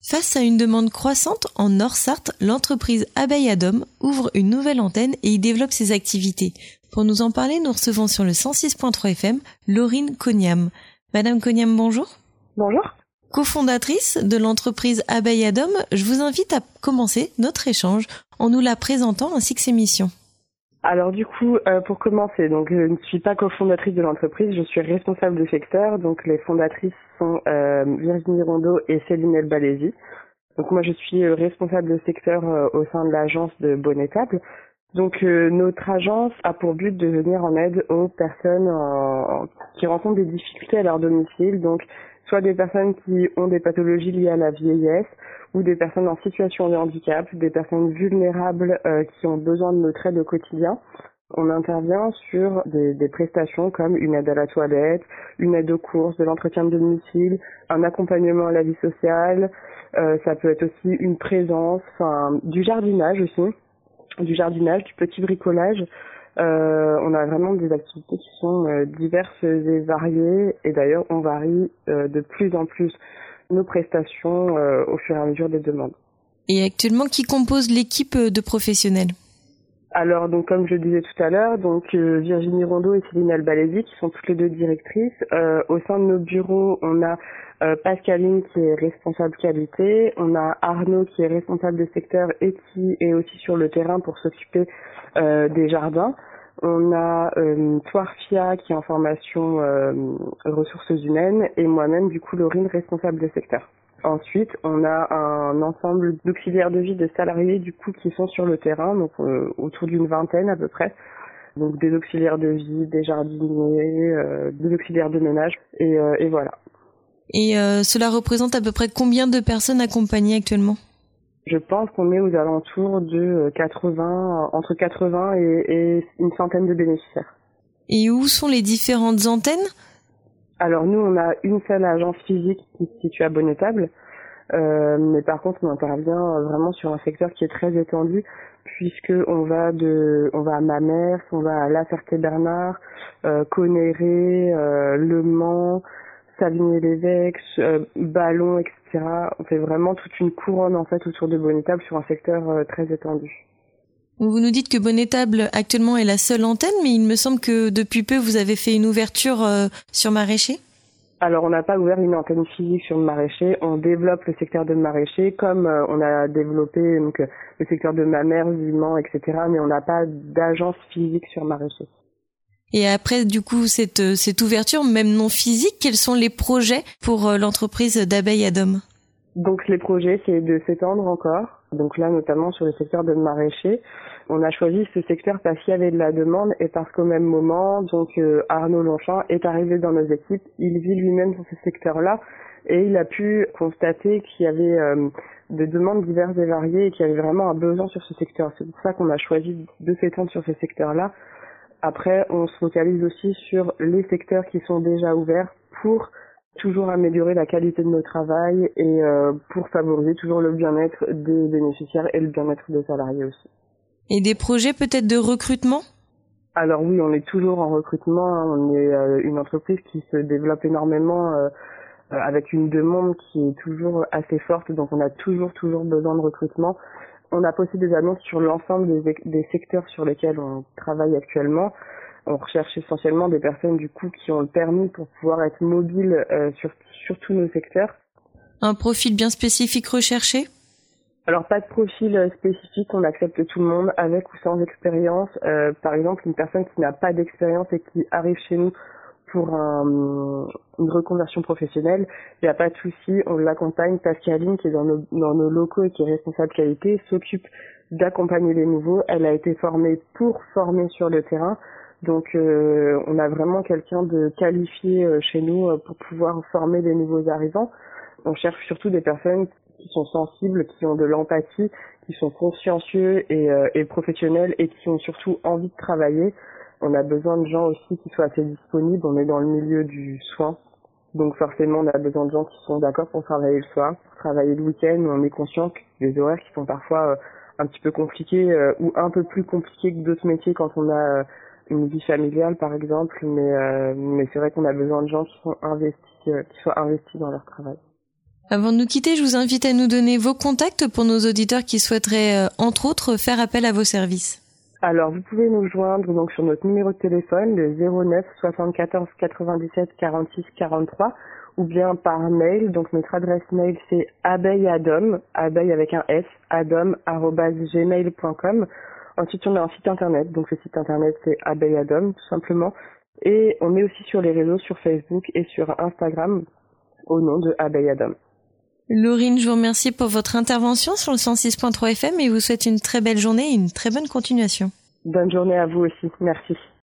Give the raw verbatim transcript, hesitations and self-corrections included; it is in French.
Face à une demande croissante en Nord-Sarthe, l'entreprise Abeille à Dôme ouvre une nouvelle antenne et y développe ses activités. Pour nous en parler, nous recevons sur le cent six point trois F M Laurine Cognam. Madame Cognam, bonjour. Bonjour. Cofondatrice de l'entreprise Abeille à Dôme, je vous invite à commencer notre échange en nous la présentant ainsi que ses missions. Alors du coup, euh, pour commencer, donc je ne suis pas cofondatrice de l'entreprise, je suis responsable de secteur. Donc les fondatrices sont euh, Virginie Rondeau et Céline Elbalési. Donc moi je suis euh, responsable de secteur euh, au sein de l'agence de Bonnetable. Donc euh, notre agence a pour but de venir en aide aux personnes en, qui rencontrent des difficultés à leur domicile. Donc soit des personnes qui ont des pathologies liées à la vieillesse, ou des personnes en situation de handicap, des personnes vulnérables euh, qui ont besoin de notre aide au quotidien. On intervient sur des, des prestations comme une aide à la toilette, une aide aux courses, de l'entretien de domicile, un accompagnement à la vie sociale, euh, ça peut être aussi une présence, enfin, du jardinage aussi, du jardinage, du petit bricolage. Euh, on a vraiment des activités qui sont euh, diverses et variées, et d'ailleurs on varie euh, de plus en plus nos prestations euh, au fur et à mesure des demandes. Et actuellement, qui compose l'équipe de professionnels ? Alors, donc comme je le disais tout à l'heure, donc euh, Virginie Rondeau et Céline Elbalési, qui sont toutes les deux directrices. Euh, au sein de nos bureaux, on a euh, Pascaline qui est responsable qualité, on a Arnaud qui est responsable de secteur et qui est aussi sur le terrain pour s'occuper euh, des jardins. On a euh, Toirfia qui est en formation euh, ressources humaines et moi-même, du coup, Laurine, responsable de secteur. Ensuite, on a un ensemble d'auxiliaires de vie, de salariés, du coup, qui sont sur le terrain, donc euh, autour d'une vingtaine à peu près. Donc des auxiliaires de vie, des jardiniers, euh, des auxiliaires de ménage, et, euh, et voilà. Et euh, cela représente à peu près combien de personnes accompagnées actuellement ? Je pense qu'on est aux alentours de quatre-vingts, entre quatre-vingts et, et une centaine de bénéficiaires. Et où sont les différentes antennes ? Alors nous, on a une seule agence physique qui se situe à Bonnetable, euh, mais par contre, on intervient vraiment sur un secteur qui est très étendu, puisque on va de, on va à Mamers, on va à La Ferté-Bernard, euh, Conneré, euh, Le Mans, Savigny-l'Évêque, euh, Ballon, et cetera. On fait vraiment toute une couronne en fait autour de Bonnetable sur un secteur euh, très étendu. Vous nous dites que Bonnetable actuellement est la seule antenne, mais il me semble que depuis peu vous avez fait une ouverture euh, sur Maraîcher. Alors on n'a pas ouvert une antenne physique sur le Maraîcher, on développe le secteur de Maraîcher comme euh, on a développé donc, le secteur de Mamers, du Mans, et cetera. Mais on n'a pas d'agence physique sur Maraîcher. Et après, du coup, cette, cette ouverture, même non physique, quels sont les projets pour l'entreprise d'Abeille à Dôme ? Donc les projets, c'est de s'étendre encore. Donc là, notamment sur le secteur de Maraîcher. On a choisi ce secteur parce qu'il y avait de la demande et parce qu'au même moment, donc euh, Arnaud Longchamp est arrivé dans nos équipes. Il vit lui-même sur ce secteur-là et il a pu constater qu'il y avait euh, des demandes diverses et variées et qu'il y avait vraiment un besoin sur ce secteur. C'est pour ça qu'on a choisi de s'étendre sur ce secteur-là. Après, on se focalise aussi sur les secteurs qui sont déjà ouverts pour toujours améliorer la qualité de nos travail et euh, pour favoriser toujours le bien-être des bénéficiaires et le bien-être des salariés aussi. Et des projets peut-être de recrutement ? Alors oui, on est toujours en recrutement. Hein. On est euh, une entreprise qui se développe énormément euh, avec une demande qui est toujours assez forte. Donc on a toujours, toujours besoin de recrutement. On a posté des annonces sur l'ensemble des, des secteurs sur lesquels on travaille actuellement. On recherche essentiellement des personnes du coup qui ont le permis pour pouvoir être mobiles euh, sur, sur tous nos secteurs. Un profil bien spécifique recherché ? Alors pas de profil spécifique, on accepte tout le monde avec ou sans expérience. Euh, par exemple, une personne qui n'a pas d'expérience et qui arrive chez nous pour un, une reconversion professionnelle, il n'y a pas de souci, on l'accompagne. Pascaline, qui est dans nos, dans nos locaux et qui est responsable qualité, s'occupe d'accompagner les nouveaux. Elle a été formée pour former sur le terrain. Donc euh, on a vraiment quelqu'un de qualifié euh, chez nous euh, pour pouvoir former les nouveaux arrivants. On cherche surtout des personnes qui sont sensibles, qui ont de l'empathie, qui sont consciencieux et, euh, et professionnels et qui ont surtout envie de travailler. On a besoin de gens aussi qui soient assez disponibles. On est dans le milieu du soin, donc forcément on a besoin de gens qui sont d'accord pour travailler le soir, pour travailler le week-end. On est conscient que les horaires qui sont parfois euh, un petit peu compliqués euh, ou un peu plus compliqués que d'autres métiers quand on a euh, une vie familiale par exemple, mais, euh, mais c'est vrai qu'on a besoin de gens qui sont investis, euh, qui soient investis dans leur travail. Avant de nous quitter, je vous invite à nous donner vos contacts pour nos auditeurs qui souhaiteraient, euh, entre autres, faire appel à vos services. Alors, vous pouvez nous joindre donc sur notre numéro de téléphone, le zéro neuf soixante-quatorze quatre-vingt-dix-sept quarante-six quarante-trois, ou bien par mail. Donc, notre adresse mail, c'est abeilladom, abeille avec un S, adom arobase gmail point com. Ensuite, on a un site internet. Donc, le site internet, c'est abeilladom, tout simplement. Et on est aussi sur les réseaux, sur Facebook et sur Instagram, au nom de Abeilladom. Laurine, je vous remercie pour votre intervention sur le cent six point trois F M et vous souhaite une très belle journée et une très bonne continuation. Bonne journée à vous aussi. Merci.